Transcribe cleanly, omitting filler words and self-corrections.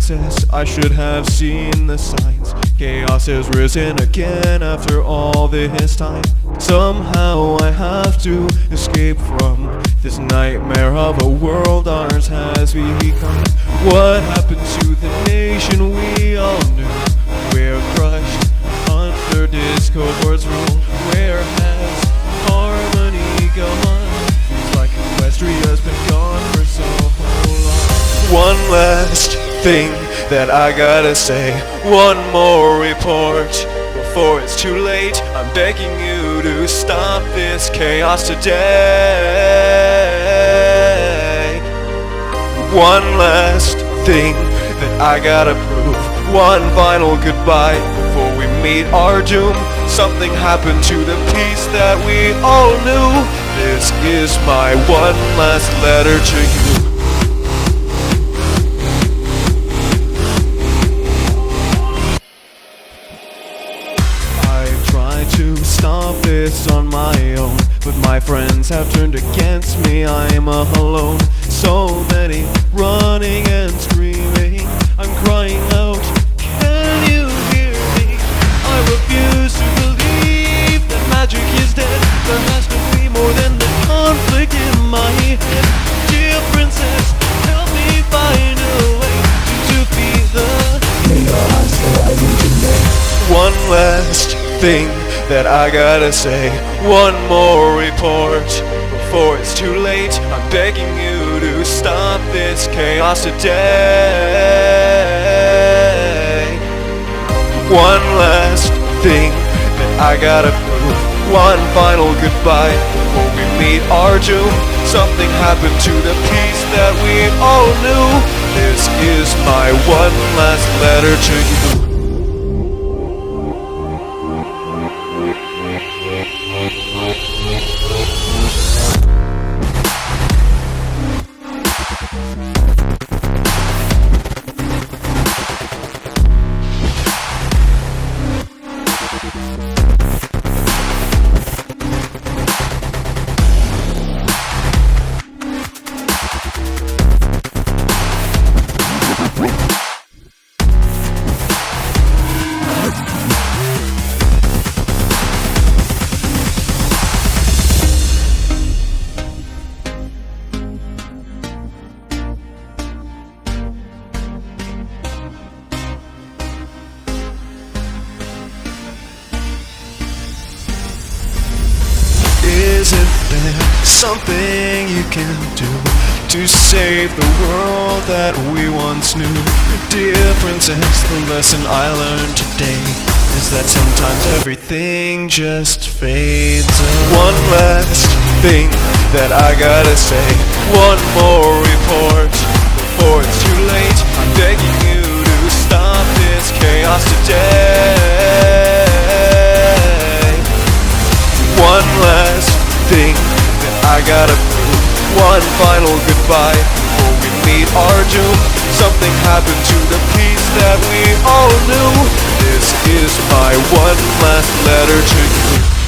princess, I should have seen the signs. Chaos has risen again after all this time. Somehow I have to escape from this nightmare of a world ours has become. What happened to the nation we all knew? We're crushed under discord's rule. Where has harmony gone? Feels like Equestria's been gone for so long. One last thing that I gotta say, one more report before it's too late. I'm begging you to stop this chaos today. One last thing that I gotta prove, one final goodbye before we meet our doom. Something happened to the peace that we all knew. This is my one last letter to you. To stop this on my own, but my friends have turned against me. I'm alone. So many running and screaming. I'm crying out, can you hear me? I refuse to believe that magic is dead. There has to be more than the conflict in my head. Dear princess, help me find a way to defeat the chaos that I need to know. One last thing that I gotta say, one more report before it's too late. I'm begging you to stop this chaos today. One last thing that I gotta prove, one final goodbye before we meet our doom. Something happened to the peace that we all knew. This is my one last letter to you. Isn't there something you can do to save the world that we once knew? Dear princess, the lesson I learned today is that sometimes everything just fades away. One last thing that I gotta say, one more report before it's too late. I'm begging you to stop this chaos today. One last thing that I gotta prove, one final goodbye before we meet our doom. Something happened to the peace that we all knew. This is my one last letter to you.